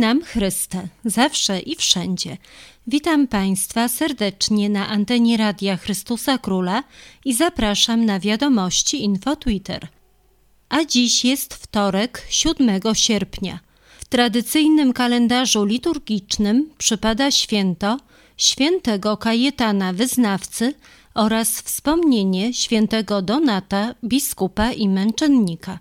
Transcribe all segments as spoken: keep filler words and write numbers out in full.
Nam Chryste, zawsze i wszędzie. Witam Państwa serdecznie na antenie Radia Chrystusa Króla i zapraszam na wiadomości Info Twitter. A dziś jest wtorek, siódmego sierpnia. W tradycyjnym kalendarzu liturgicznym przypada święto świętego Kajetana Wyznawcy oraz wspomnienie świętego Donata, biskupa i męczennika.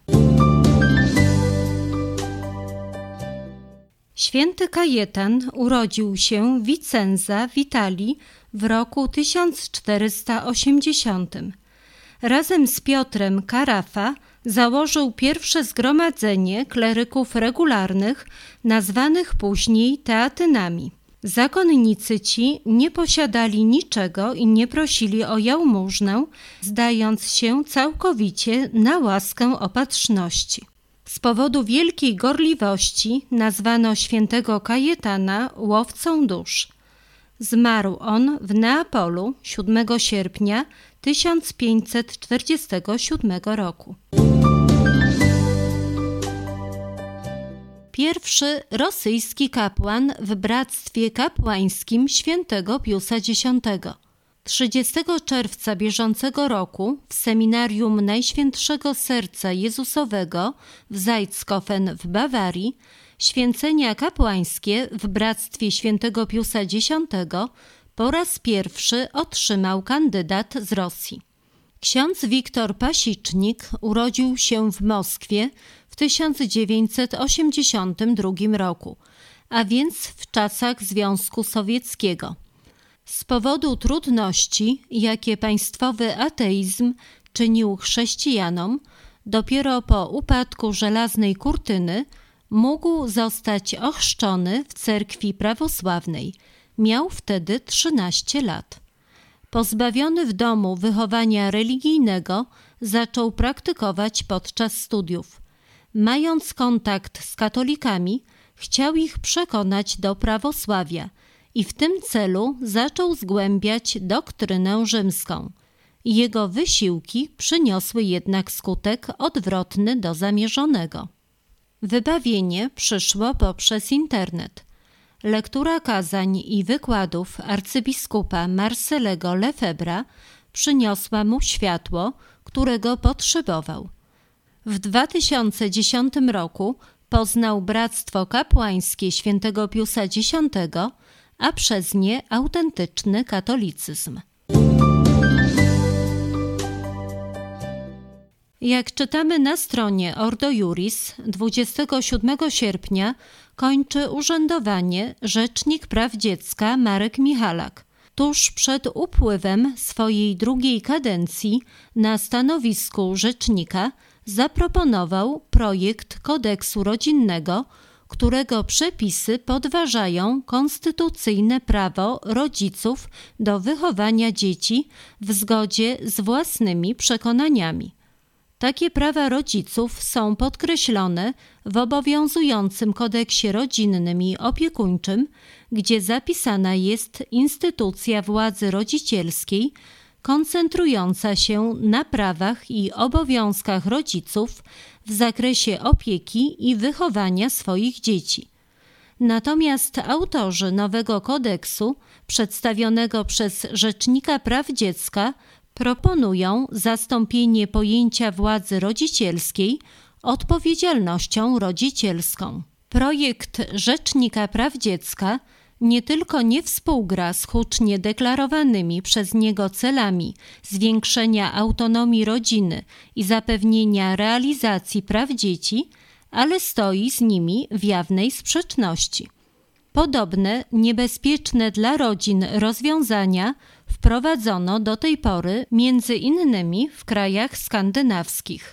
Święty Kajetan urodził się w Vicenza w Italii w roku tysiąc czterysta osiemdziesiątym. Razem z Piotrem Carafa założył pierwsze zgromadzenie kleryków regularnych, nazwanych później teatynami. Zakonnicy ci nie posiadali niczego i nie prosili o jałmużnę, zdając się całkowicie na łaskę opatrzności. Z powodu wielkiej gorliwości nazwano świętego Kajetana łowcą dusz. Zmarł on w Neapolu siódmego sierpnia tysiąc pięćset czterdziestego siódmego roku. Pierwszy rosyjski kapłan w bractwie kapłańskim świętego Piusa Dziesiątego. trzydziestego czerwca bieżącego roku w seminarium Najświętszego Serca Jezusowego w Zeitskofen w Bawarii święcenia kapłańskie w bractwie świętego Piusa Dziesiątego po raz pierwszy otrzymał kandydat z Rosji. Ksiądz Wiktor Pasicznik urodził się w Moskwie w tysiąc dziewięćset osiemdziesiątym drugim roku, a więc w czasach Związku Sowieckiego. Z powodu trudności, jakie państwowy ateizm czynił chrześcijanom, dopiero po upadku żelaznej kurtyny mógł zostać ochrzczony w cerkwi prawosławnej. Miał wtedy trzynaście lat. Pozbawiony w domu wychowania religijnego, zaczął praktykować podczas studiów. Mając kontakt z katolikami, chciał ich przekonać do prawosławia i w tym celu zaczął zgłębiać doktrynę rzymską. Jego wysiłki przyniosły jednak skutek odwrotny do zamierzonego. Wybawienie przyszło poprzez internet. Lektura kazań i wykładów arcybiskupa Marcelego Lefebvra przyniosła mu światło, którego potrzebował. W dwa tysiące dziesiątym roku poznał bractwo kapłańskie świętego Piusa Dziesiątego, a przez nie autentyczny katolicyzm. Jak czytamy na stronie Ordo Iuris, dwudziestego siódmego sierpnia kończy urzędowanie Rzecznik Praw Dziecka Marek Michalak. Tuż przed upływem swojej drugiej kadencji na stanowisku rzecznika zaproponował projekt kodeksu rodzinnego, którego przepisy podważają konstytucyjne prawo rodziców do wychowania dzieci w zgodzie z własnymi przekonaniami. Takie prawa rodziców są podkreślone w obowiązującym kodeksie rodzinnym i opiekuńczym, gdzie zapisana jest instytucja władzy rodzicielskiej, koncentrująca się na prawach i obowiązkach rodziców w zakresie opieki i wychowania swoich dzieci. Natomiast autorzy nowego kodeksu, przedstawionego przez Rzecznika Praw Dziecka, proponują zastąpienie pojęcia władzy rodzicielskiej odpowiedzialnością rodzicielską. Projekt Rzecznika Praw Dziecka nie tylko nie współgra z hucznie deklarowanymi przez niego celami zwiększenia autonomii rodziny i zapewnienia realizacji praw dzieci, ale stoi z nimi w jawnej sprzeczności. Podobne, niebezpieczne dla rodzin rozwiązania wprowadzono do tej pory między innymi w krajach skandynawskich.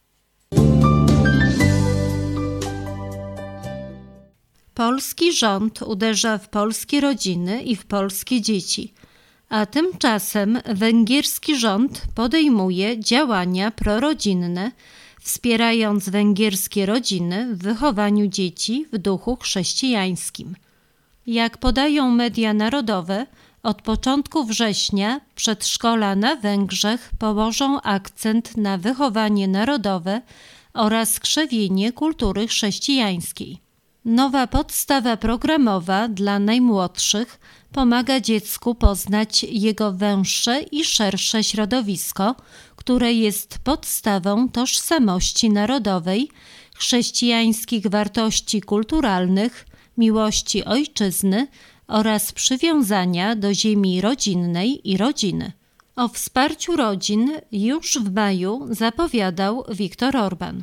Polski rząd uderza w polskie rodziny i w polskie dzieci, a tymczasem węgierski rząd podejmuje działania prorodzinne, wspierając węgierskie rodziny w wychowaniu dzieci w duchu chrześcijańskim. Jak podają media narodowe, od początku września przedszkola na Węgrzech położą akcent na wychowanie narodowe oraz krzewienie kultury chrześcijańskiej. Nowa podstawa programowa dla najmłodszych pomaga dziecku poznać jego węższe i szersze środowisko, które jest podstawą tożsamości narodowej, chrześcijańskich wartości kulturalnych, miłości ojczyzny oraz przywiązania do ziemi rodzinnej i rodziny. O wsparciu rodzin już w maju zapowiadał Viktor Orban.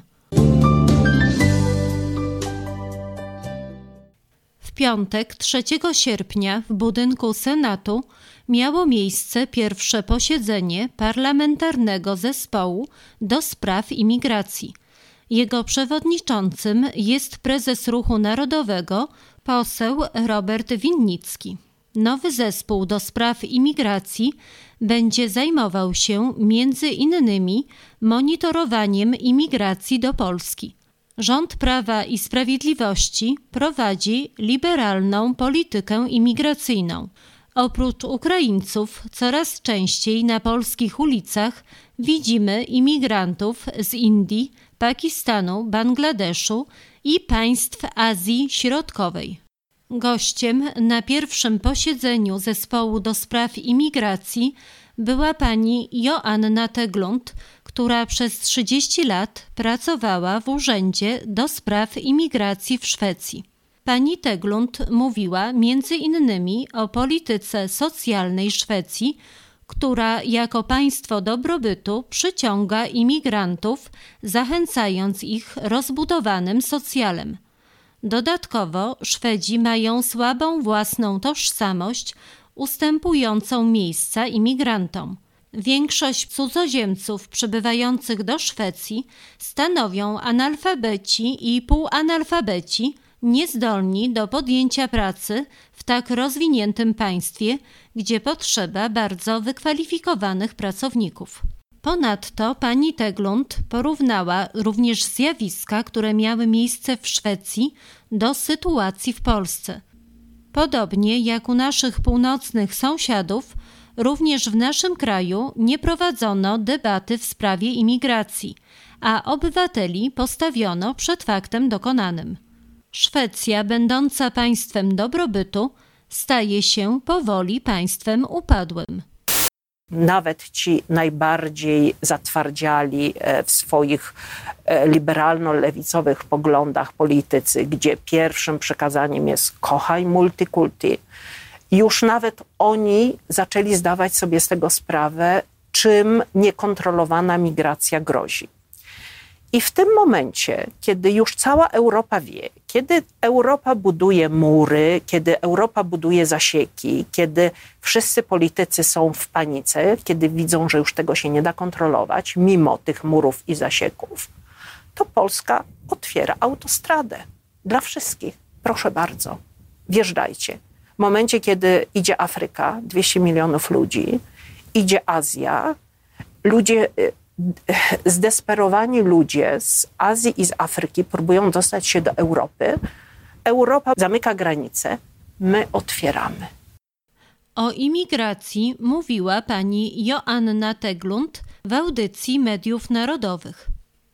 W piątek, trzeciego sierpnia, w budynku Senatu miało miejsce pierwsze posiedzenie Parlamentarnego Zespołu do Spraw Imigracji. Jego przewodniczącym jest prezes Ruchu Narodowego, poseł Robert Winnicki. Nowy zespół do spraw imigracji będzie zajmował się między innymi monitorowaniem imigracji do Polski. Rząd Prawa i Sprawiedliwości prowadzi liberalną politykę imigracyjną. Oprócz Ukraińców coraz częściej na polskich ulicach widzimy imigrantów z Indii, Pakistanu, Bangladeszu i państw Azji Środkowej. Gościem na pierwszym posiedzeniu Zespołu do Spraw Imigracji była pani Joanna Teglund, która przez trzydzieści lat pracowała w Urzędzie do Spraw Imigracji w Szwecji. Pani Teglund mówiła między innymi o polityce socjalnej Szwecji, która jako państwo dobrobytu przyciąga imigrantów, zachęcając ich rozbudowanym socjalem. Dodatkowo Szwedzi mają słabą własną tożsamość, ustępującą miejsca imigrantom. Większość cudzoziemców przybywających do Szwecji stanowią analfabeci i półanalfabeci, niezdolni do podjęcia pracy w tak rozwiniętym państwie, gdzie potrzeba bardzo wykwalifikowanych pracowników. Ponadto pani Teglund porównała również zjawiska, które miały miejsce w Szwecji, do sytuacji w Polsce. Podobnie jak u naszych północnych sąsiadów, również w naszym kraju nie prowadzono debaty w sprawie imigracji, a obywateli postawiono przed faktem dokonanym. Szwecja, będąca państwem dobrobytu, staje się powoli państwem upadłym. Nawet ci najbardziej zatwardziali w swoich liberalno-lewicowych poglądach politycy, gdzie pierwszym przekazaniem jest kochaj multikulti, już nawet oni zaczęli zdawać sobie z tego sprawę, czym niekontrolowana migracja grozi. I w tym momencie, kiedy już cała Europa wie, kiedy Europa buduje mury, kiedy Europa buduje zasieki, kiedy wszyscy politycy są w panice, kiedy widzą, że już tego się nie da kontrolować, mimo tych murów i zasieków, to Polska otwiera autostradę dla wszystkich. Proszę bardzo, wjeżdżajcie. W momencie, kiedy idzie Afryka, dwieście milionów ludzi, idzie Azja, ludzie... zdesperowani ludzie z Azji i z Afryki próbują dostać się do Europy. Europa zamyka granice, my otwieramy. O imigracji mówiła pani Joanna Teglund w audycji Mediów Narodowych.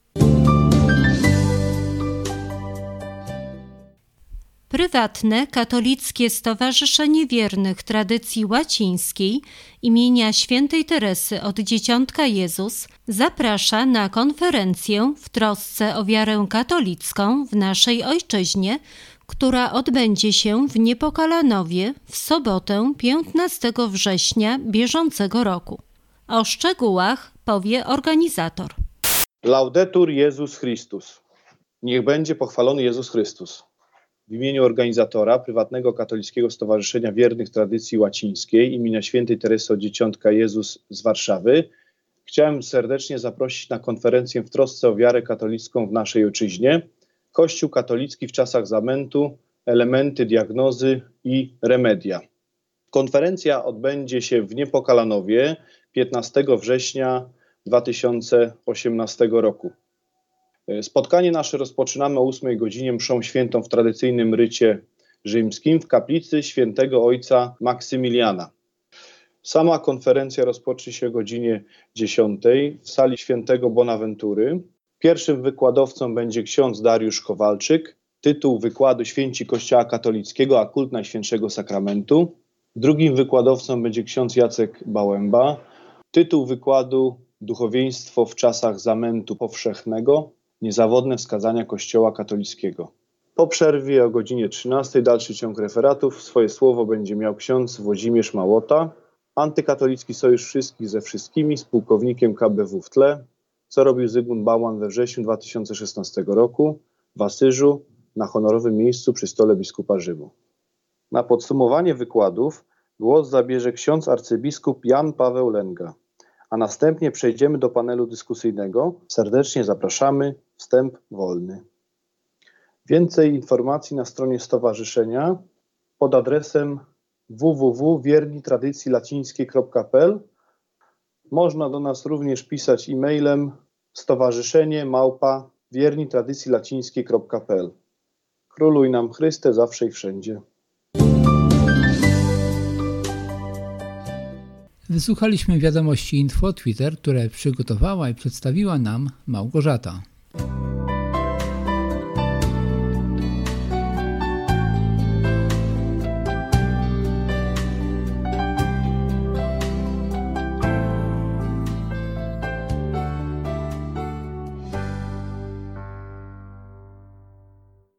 Prywatne katolickie Stowarzyszenie Wiernych Tradycji Łacińskiej imienia Świętej Teresy od Dzieciątka Jezus zaprasza na konferencję w trosce o wiarę katolicką w naszej ojczyźnie, która odbędzie się w Niepokalanowie w sobotę piętnastego września bieżącego roku. O szczegółach powie organizator. Laudetur Jezus Chrystus. Niech będzie pochwalony Jezus Chrystus. W imieniu organizatora Prywatnego Katolickiego Stowarzyszenia Wiernych Tradycji Łacińskiej imienia Świętej Teresy od Dzieciątka Jezus z Warszawy chciałem serdecznie zaprosić na konferencję w trosce o wiarę katolicką w naszej ojczyźnie. Kościół katolicki w czasach zamętu, elementy diagnozy i remedia. Konferencja odbędzie się w Niepokalanowie piętnastego września dwa tysiące osiemnastego roku. Spotkanie nasze rozpoczynamy o ósmej godzinie mszą świętą w tradycyjnym rycie rzymskim w kaplicy świętego ojca Maksymiliana. Sama konferencja rozpocznie się o godzinie dziesiątej w sali świętego Bonaventury. Pierwszym wykładowcą będzie ksiądz Dariusz Kowalczyk, Tytuł wykładu Święci Kościoła Katolickiego, a kult Najświętszego Sakramentu. Drugim wykładowcą będzie ksiądz Jacek Bałęba. Tytuł wykładu Duchowieństwo w czasach zamętu powszechnego. Niezawodne wskazania Kościoła katolickiego. Po przerwie o godzinie trzynastej dalszy ciąg referatów. Swoje słowo będzie miał ksiądz Włodzimierz Małota. Antykatolicki Sojusz Wszystkich ze Wszystkimi z pułkownikiem K B W w tle. Co robił Zygmunt Bauman we wrześniu dwa tysiące szesnastego roku w Asyżu na honorowym miejscu przy stole biskupa Rzymu. Na podsumowanie wykładów głos zabierze ksiądz arcybiskup Jan Paweł Lęga, a następnie przejdziemy do panelu dyskusyjnego. Serdecznie zapraszamy, wstęp wolny. Więcej informacji na stronie stowarzyszenia pod adresem w w w kropka wierni tradycji lacińskiej kropka p l. Można do nas również pisać e-mailem stowarzyszenie małpa wierni tradycji lacińskiej kropka p l. Króluj nam Chryste zawsze i wszędzie. Wysłuchaliśmy wiadomości Info Twitter, które przygotowała i przedstawiła nam Małgorzata.